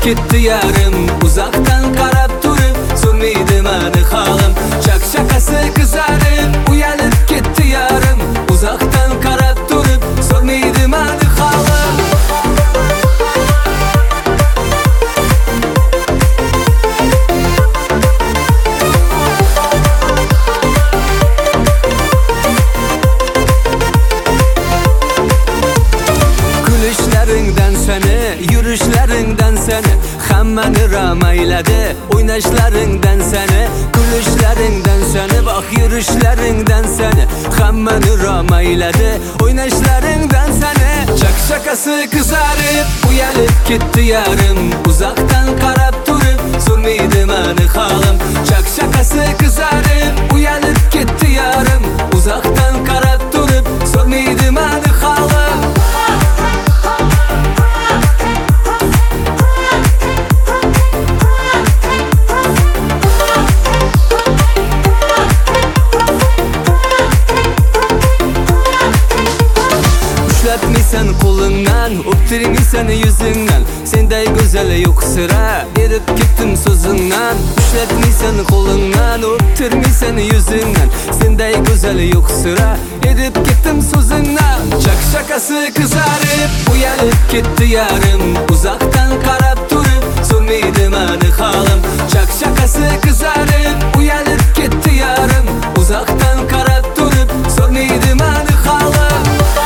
ketdi yarim. Uzaktan qarab turib so'rmaydi meni halim. Shakshakasi qizarib uyalib ketdi yarim. Uzaktan qarab turib so'rmaydi meni halim. Kulishlaringdan seni, yurishlaringdan seni, hammani ramayladi. O'ynashlaringdan seni, kulishlaringdan seni, bak yurishlaringdan seni, hammani ramayladi. O'ynashlaringdan seni, shakshakasi qizarib uyalib ketdi yarim. Uzakdan qarab turib so'rmaydi meni halim. Shakshakasi qizarib uyalib ketdi yarim. Uzakdan qarab turib so'rmaydi meni halim. Ushlatmaysan qo'lingdan, o'ptirmaysan yuzingdan, senday go'zal yo'q sira, erib ketdim so'zingdan. Ushlatmaysan qo'lingdan, o'ptirmaysan yuzingdan, senday go'zal yo'q sira, erib ketdim so'zingdan. Shakshakasi qizarib uyalib ketdi yarim. Uzakdan qarab turib so'rmaydi meni halim. Shakshakasi qizarib uyalib ketdi yarim. Uzakdan qarab turib so'rmaydi meni halim.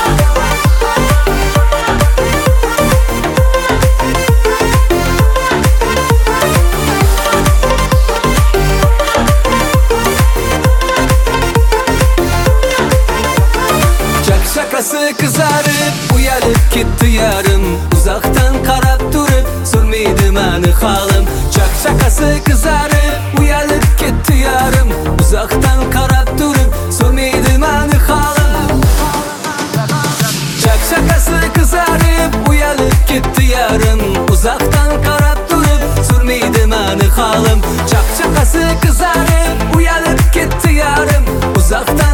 Shakshakasi qizarib uyalib ketdi yarim. Uzakdan qarab turib so'rmaydi meni halim. Shakshakasi qizarib uyalib ketdi yarim. Uzakdan qarab turib so'rmaydi meni halim. Shakshakasi qizarib uyalib ketdi yarim. Uzakdan qarab turib so'rmaydi meni halim. Shakshakasi qizarib uyalib ketdi yarim. Uzakdan